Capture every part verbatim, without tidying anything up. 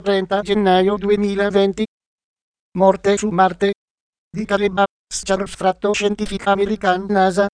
trenta gennaio duemilaventi. Morte su Marte di Caleb Scharf, tratto scientifico American NASA.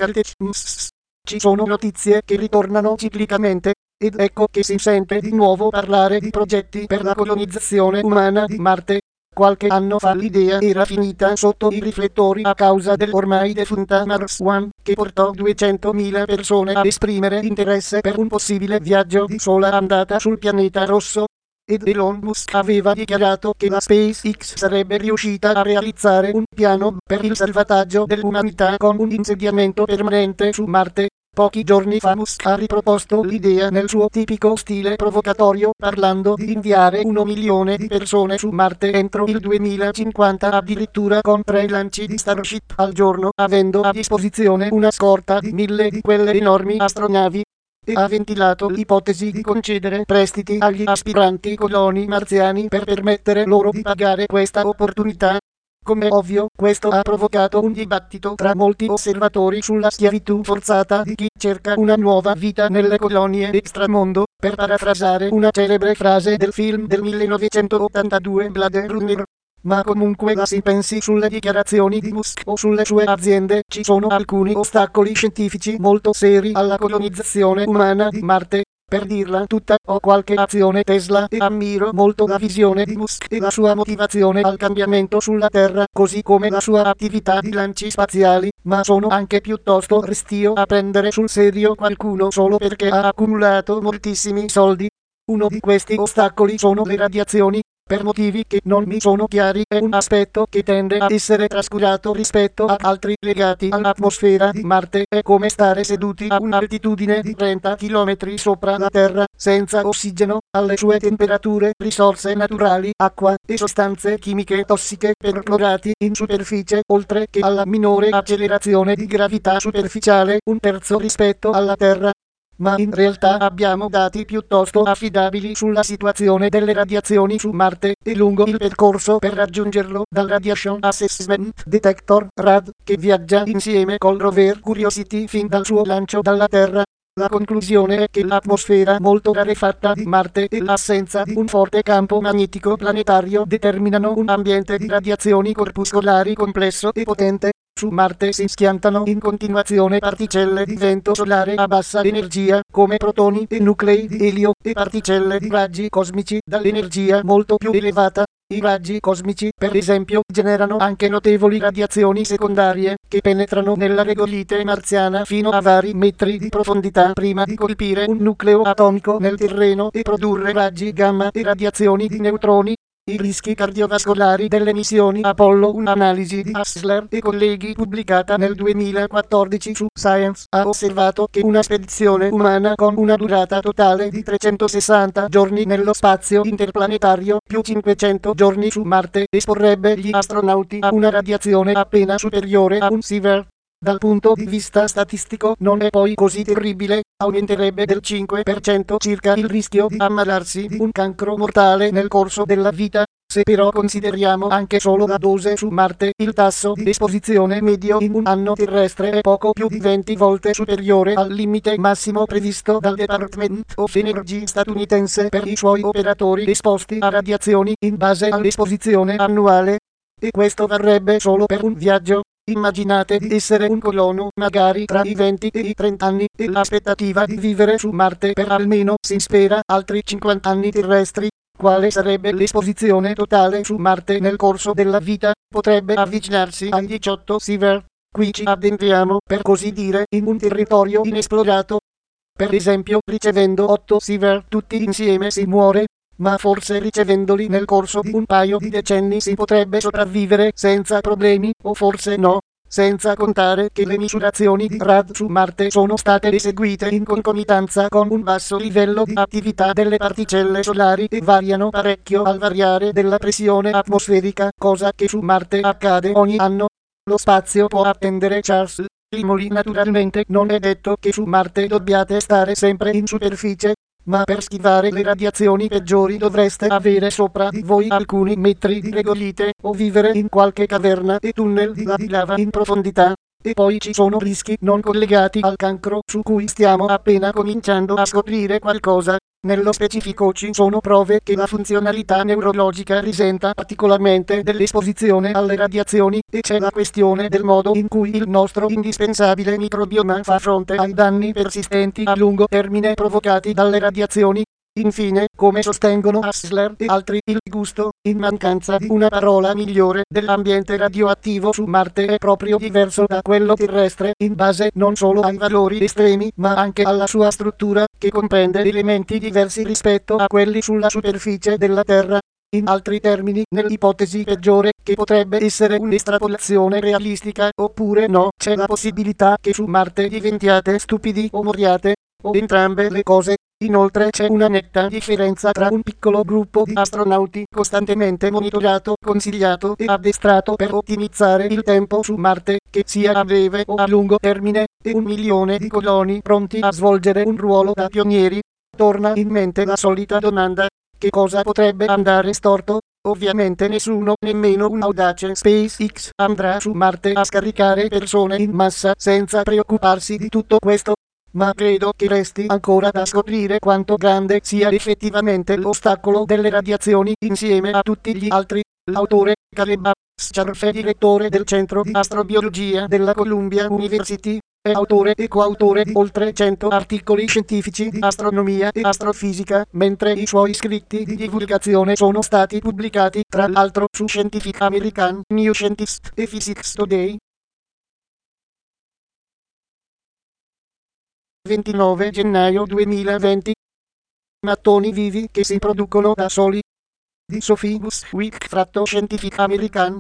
Ci sono notizie che ritornano ciclicamente, ed ecco che si sente di nuovo parlare di progetti per la colonizzazione umana di Marte. Qualche anno fa l'idea era finita sotto i riflettori a causa dell'ormai defunta Mars One, che portò duecentomila persone ad esprimere interesse per un possibile viaggio di sola andata sul pianeta rosso. Ed Elon Musk aveva dichiarato che la SpaceX sarebbe riuscita a realizzare un piano per il salvataggio dell'umanità con un insediamento permanente su Marte. Pochi giorni fa Musk ha riproposto l'idea nel suo tipico stile provocatorio, parlando di inviare un milione di persone su Marte entro il duemilacinquanta, addirittura con tre lanci di Starship al giorno, avendo a disposizione una scorta di mille di quelle enormi astronavi. E ha ventilato l'ipotesi di concedere prestiti agli aspiranti coloni marziani per permettere loro di pagare questa opportunità. Come ovvio, questo ha provocato un dibattito tra molti osservatori sulla schiavitù forzata di chi cerca una nuova vita nelle colonie extramondo, per parafrasare una celebre frase del film del millenovecentottantadue Blade Runner. Ma comunque la si pensi sulle dichiarazioni di Musk o sulle sue aziende, ci sono alcuni ostacoli scientifici molto seri alla colonizzazione umana di Marte. Per dirla tutta, ho qualche azione Tesla e ammiro molto la visione di Musk e la sua motivazione al cambiamento sulla Terra, così come la sua attività di lanci spaziali, ma sono anche piuttosto restio a prendere sul serio qualcuno solo perché ha accumulato moltissimi soldi. Uno di questi ostacoli sono le radiazioni. Per motivi che non mi sono chiari è un aspetto che tende a essere trascurato rispetto ad altri legati all'atmosfera di Marte. È come stare seduti a un'altitudine di trenta chilometri sopra la Terra, senza ossigeno, alle sue temperature, risorse naturali, acqua e sostanze chimiche tossiche perclorati in superficie, oltre che alla minore accelerazione di gravità superficiale, un terzo rispetto alla Terra. Ma in realtà abbiamo dati piuttosto affidabili sulla situazione delle radiazioni su Marte e lungo il percorso per raggiungerlo dal Radiation Assessment Detector R A D, che viaggia insieme col rover Curiosity fin dal suo lancio dalla Terra. La conclusione è che l'atmosfera molto rarefatta di Marte e l'assenza di un forte campo magnetico planetario determinano un ambiente di radiazioni corpuscolari complesso e potente. Su Marte si schiantano in continuazione particelle di vento solare a bassa energia, come protoni e nuclei di elio, e particelle di raggi cosmici dall'energia molto più elevata. I raggi cosmici, per esempio, generano anche notevoli radiazioni secondarie, che penetrano nella regolite marziana fino a vari metri di profondità prima di colpire un nucleo atomico nel terreno e produrre raggi gamma e radiazioni di neutroni. I rischi cardiovascolari delle missioni Apollo. Un'analisi di Hassler e colleghi pubblicata nel duemilaquattordici su Science ha osservato che una spedizione umana con una durata totale di trecentosessanta giorni nello spazio interplanetario più cinquecento giorni su Marte esporrebbe gli astronauti a una radiazione appena superiore a un sievert. Dal punto di vista statistico non è poi così terribile, aumenterebbe del cinque per cento circa il rischio di ammalarsi di un cancro mortale nel corso della vita. Se però consideriamo anche solo la dose su Marte, il tasso di esposizione medio in un anno terrestre è poco più di venti volte superiore al limite massimo previsto dal Department of Energy statunitense per i suoi operatori esposti a radiazioni in base all'esposizione annuale. E questo varrebbe solo per un viaggio. Immaginate di essere un colono, magari tra i venti e i trenta anni, e l'aspettativa di vivere su Marte per almeno, si spera, altri cinquanta anni terrestri. Quale sarebbe l'esposizione totale su Marte nel corso della vita? Potrebbe avvicinarsi ai diciotto sievert. Qui ci addentriamo, per così dire, in un territorio inesplorato. Per esempio, ricevendo otto sievert tutti insieme si muore. Ma forse ricevendoli nel corso di un paio di decenni si potrebbe sopravvivere senza problemi, o forse no, senza contare che le misurazioni di R A D su Marte sono state eseguite in concomitanza con un basso livello di attività delle particelle solari e variano parecchio al variare della pressione atmosferica, cosa che su Marte accade ogni anno. Lo spazio può attendere Charles Limoli. Naturalmente non è detto che su Marte dobbiate stare sempre in superficie, ma per schivare le radiazioni peggiori dovreste avere sopra di voi alcuni metri di regolite, o vivere in qualche caverna e tunnel di lava in profondità. E poi ci sono rischi non collegati al cancro su cui stiamo appena cominciando a scoprire qualcosa. Nello specifico ci sono prove che la funzionalità neurologica risenta particolarmente dell'esposizione alle radiazioni e c'è la questione del modo in cui il nostro indispensabile microbioma fa fronte ai danni persistenti a lungo termine provocati dalle radiazioni. Infine, come sostengono Hassler e altri, il gusto, in mancanza di una parola migliore, dell'ambiente radioattivo su Marte è proprio diverso da quello terrestre, in base non solo ai valori estremi, ma anche alla sua struttura, che comprende elementi diversi rispetto a quelli sulla superficie della Terra. In altri termini, nell'ipotesi peggiore, che potrebbe essere un'estrapolazione realistica, oppure no, c'è la possibilità che su Marte diventiate stupidi o moriate, o entrambe le cose. Inoltre c'è una netta differenza tra un piccolo gruppo di astronauti costantemente monitorato, consigliato e addestrato per ottimizzare il tempo su Marte, che sia a breve o a lungo termine, e un milione di coloni pronti a svolgere un ruolo da pionieri. Torna in mente la solita domanda: che cosa potrebbe andare storto? Ovviamente nessuno, nemmeno un audace SpaceX, andrà su Marte a scaricare persone in massa senza preoccuparsi di tutto questo. Ma credo che resti ancora da scoprire quanto grande sia effettivamente l'ostacolo delle radiazioni insieme a tutti gli altri. L'autore, Caleb Scharf, direttore del Centro di Astrobiologia della Columbia University, è autore e coautore di oltre cento articoli scientifici di astronomia e astrofisica, mentre i suoi scritti di divulgazione sono stati pubblicati tra l'altro su Scientific American, New Scientist e Physics Today. ventinove gennaio duemilaventi. Mattoni vivi che si producono da soli. Di Sophie Buswick, tratto Scientific American.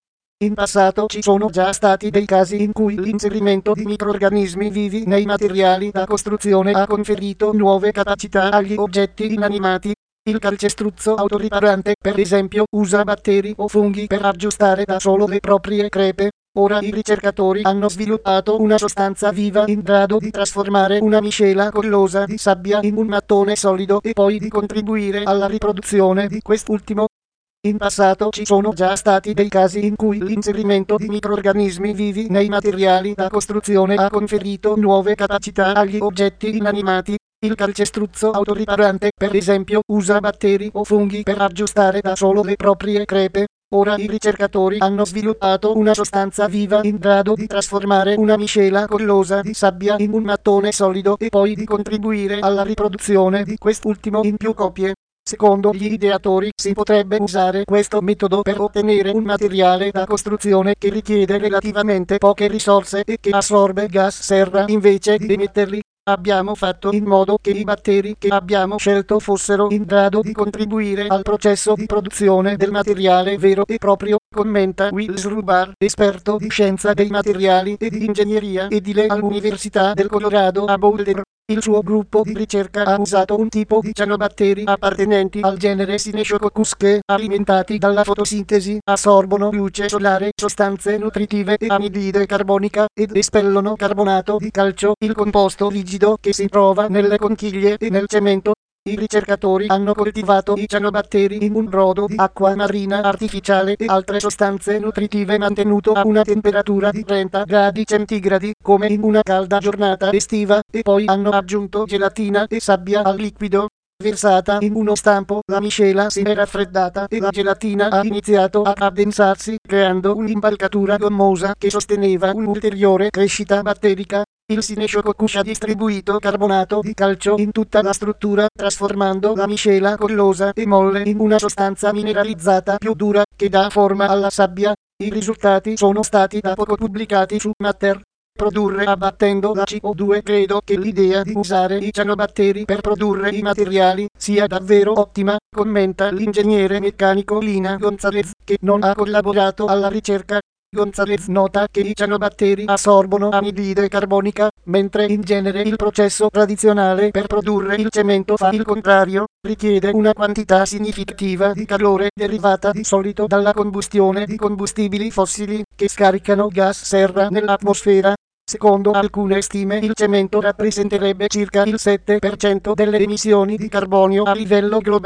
In passato ci sono già stati dei casi in cui l'inserimento di microrganismi vivi nei materiali da costruzione ha conferito nuove capacità agli oggetti inanimati. Il calcestruzzo autoriparante, per esempio, usa batteri o funghi per aggiustare da solo le proprie crepe. Ora i ricercatori hanno sviluppato una sostanza viva in grado di trasformare una miscela collosa di sabbia in un mattone solido e poi di contribuire alla riproduzione di quest'ultimo. In passato ci sono già stati dei casi in cui l'inserimento di microrganismi vivi nei materiali da costruzione ha conferito nuove capacità agli oggetti inanimati. Il calcestruzzo autoriparante, per esempio, usa batteri o funghi per aggiustare da solo le proprie crepe. Ora i ricercatori hanno sviluppato una sostanza viva in grado di trasformare una miscela collosa di sabbia in un mattone solido e poi di contribuire alla riproduzione di quest'ultimo in più copie. Secondo gli ideatori si potrebbe usare questo metodo per ottenere un materiale da costruzione che richiede relativamente poche risorse e che assorbe gas serra invece di emetterli. Abbiamo fatto in modo che i batteri che abbiamo scelto fossero in grado di contribuire al processo di produzione del materiale vero e proprio, commenta Will Srubar, esperto di scienza dei materiali e di ingegneria edile all'Università del Colorado a Boulder. Il suo gruppo di ricerca ha usato un tipo di cianobatteri appartenenti al genere Synechococcus che, alimentati dalla fotosintesi, assorbono luce solare, sostanze nutritive e anidride carbonica, ed espellono carbonato di calcio, il composto rigido che si trova nelle conchiglie e nel cemento. I ricercatori hanno coltivato i cianobatteri in un brodo di acqua marina artificiale e altre sostanze nutritive mantenuto a una temperatura di trenta gradi centigradi, come in una calda giornata estiva, e poi hanno aggiunto gelatina e sabbia al liquido. Versata in uno stampo, la miscela si è raffreddata e la gelatina ha iniziato a addensarsi, creando un'impalcatura gommosa che sosteneva un'ulteriore crescita batterica. Il Synechococcus ha distribuito carbonato di calcio in tutta la struttura, trasformando la miscela collosa e molle in una sostanza mineralizzata più dura, che dà forma alla sabbia. I risultati sono stati da poco pubblicati su Matter. Produrre abbattendo la C O due. Credo che l'idea di usare i cianobatteri per produrre i materiali sia davvero ottima, commenta l'ingegnere meccanico Lina Gonzalez, che non ha collaborato alla ricerca. Gonzalez nota che i cianobatteri assorbono anidride carbonica, mentre in genere il processo tradizionale per produrre il cemento fa il contrario, richiede una quantità significativa di calore derivata di solito dalla combustione di combustibili fossili, che scaricano gas serra nell'atmosfera. Secondo alcune stime il cemento rappresenterebbe circa il sette per cento delle emissioni di carbonio a livello globale.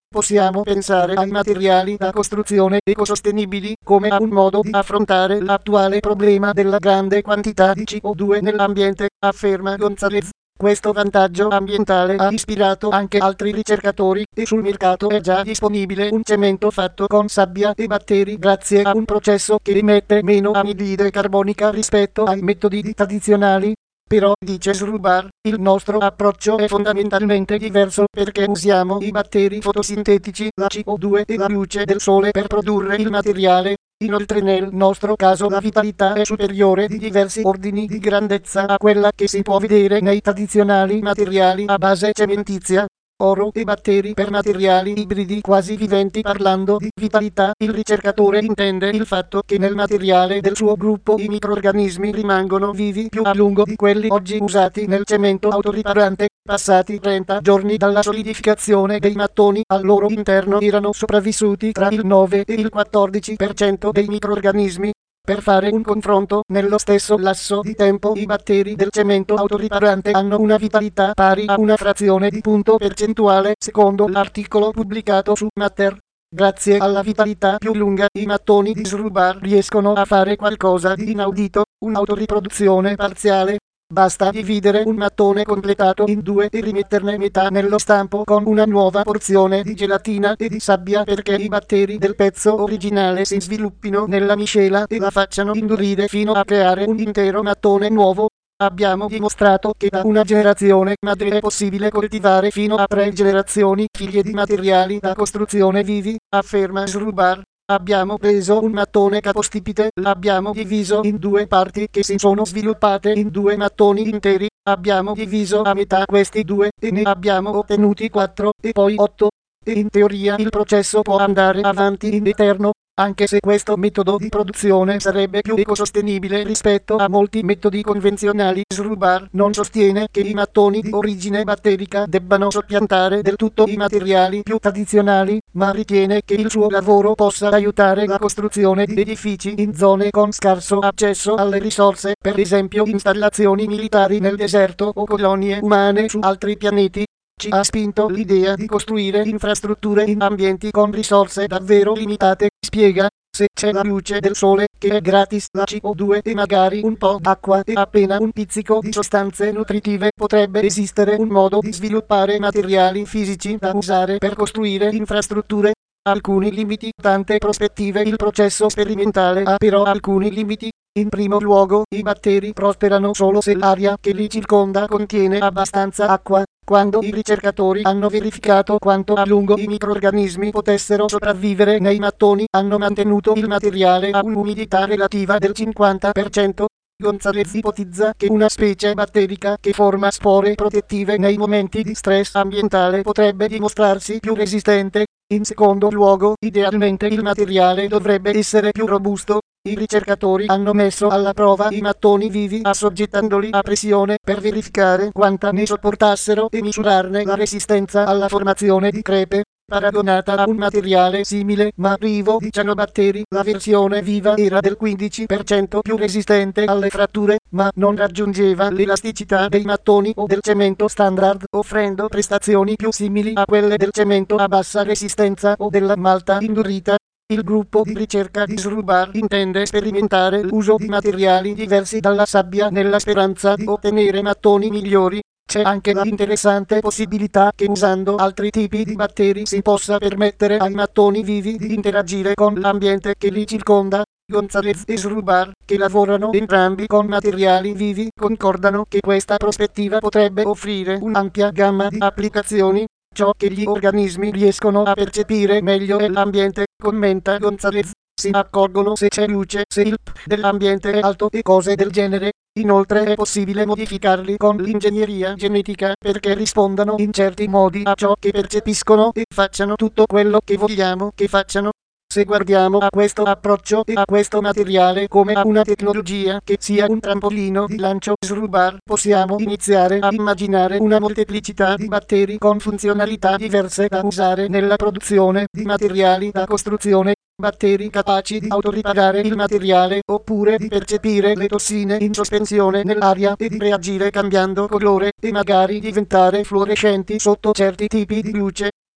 Possiamo pensare ai materiali da costruzione ecosostenibili come a un modo di affrontare l'attuale problema della grande quantità di C O due nell'ambiente, afferma Gonzalez. Questo vantaggio ambientale ha ispirato anche altri ricercatori e sul mercato è già disponibile un cemento fatto con sabbia e batteri grazie a un processo che emette meno anidride carbonica rispetto ai metodi tradizionali. Però, dice Srubar, il nostro approccio è fondamentalmente diverso perché usiamo i batteri fotosintetici, la C O due e la luce del sole per produrre il materiale. Inoltre nel nostro caso la vitalità è superiore di diversi ordini di grandezza a quella che si può vedere nei tradizionali materiali a base cementizia. Oro e batteri per materiali ibridi quasi viventi. Parlando di vitalità, il ricercatore intende il fatto che nel materiale del suo gruppo i microrganismi rimangono vivi più a lungo di quelli oggi usati nel cemento autoriparante. Passati trenta giorni dalla solidificazione dei mattoni, al loro interno erano sopravvissuti tra il nove e il quattordici per cento dei microrganismi. Per fare un confronto, nello stesso lasso di tempo i batteri del cemento autoriparante hanno una vitalità pari a una frazione di punto percentuale, secondo l'articolo pubblicato su Matter. Grazie alla vitalità più lunga, i mattoni di Srubar riescono a fare qualcosa di inaudito, un'autoriproduzione parziale. Basta dividere un mattone completato in due e rimetterne metà nello stampo con una nuova porzione di gelatina e di sabbia perché i batteri del pezzo originale si sviluppino nella miscela e la facciano indurire fino a creare un intero mattone nuovo. Abbiamo dimostrato che da una generazione madre è possibile coltivare fino a tre generazioni figlie di materiali da costruzione vivi, afferma Srubar. Abbiamo preso un mattone capostipite, l'abbiamo diviso in due parti che si sono sviluppate in due mattoni interi, abbiamo diviso a metà questi due e ne abbiamo ottenuti quattro e poi otto. E in teoria il processo può andare avanti in eterno, anche se questo metodo di produzione sarebbe più ecosostenibile rispetto a molti metodi convenzionali. Srubar non sostiene che i mattoni di origine batterica debbano soppiantare del tutto i materiali più tradizionali, ma ritiene che il suo lavoro possa aiutare la costruzione di edifici in zone con scarso accesso alle risorse, per esempio installazioni militari nel deserto o colonie umane su altri pianeti. Ci ha spinto l'idea di costruire infrastrutture in ambienti con risorse davvero limitate, spiega. Se c'è la luce del sole, che è gratis, la C O due e magari un po' d'acqua e appena un pizzico di sostanze nutritive, potrebbe esistere un modo di sviluppare materiali fisici da usare per costruire infrastrutture. Alcuni limiti, tante prospettive. Il processo sperimentale ha però alcuni limiti. In primo luogo, i batteri prosperano solo se l'aria che li circonda contiene abbastanza acqua. Quando i ricercatori hanno verificato quanto a lungo i microrganismi potessero sopravvivere nei mattoni, hanno mantenuto il materiale a un'umidità relativa del cinquanta per cento. Gonzalez ipotizza che una specie batterica che forma spore protettive nei momenti di stress ambientale potrebbe dimostrarsi più resistente. In secondo luogo, idealmente il materiale dovrebbe essere più robusto. I ricercatori hanno messo alla prova i mattoni vivi assoggettandoli a pressione per verificare quanta ne sopportassero e misurarne la resistenza alla formazione di crepe. Paragonata a un materiale simile ma privo di cianobatteri, la versione viva era del quindici per cento più resistente alle fratture, ma non raggiungeva l'elasticità dei mattoni o del cemento standard, offrendo prestazioni più simili a quelle del cemento a bassa resistenza o della malta indurita. Il gruppo di ricerca di Srubar intende sperimentare l'uso di materiali diversi dalla sabbia nella speranza di ottenere mattoni migliori. C'è anche la interessante possibilità che usando altri tipi di batteri si possa permettere ai mattoni vivi di interagire con l'ambiente che li circonda. Gonzalez e Srubar, che lavorano entrambi con materiali vivi, concordano che questa prospettiva potrebbe offrire un'ampia gamma di applicazioni. Ciò che gli organismi riescono a percepire meglio è l'ambiente, commenta Gonzalez. Si accorgono se c'è luce, se il P dell'ambiente è alto e cose del genere. Inoltre è possibile modificarli con l'ingegneria genetica perché rispondano in certi modi a ciò che percepiscono e facciano tutto quello che vogliamo che facciano. Se guardiamo a questo approccio e a questo materiale come a una tecnologia che sia un trampolino di lancio Srubar, possiamo iniziare a immaginare una molteplicità di batteri con funzionalità diverse da usare nella produzione di materiali da costruzione. Batteri capaci di autoriparare il materiale oppure di percepire le tossine in sospensione nell'aria e di reagire cambiando colore e magari diventare fluorescenti sotto certi tipi di luce.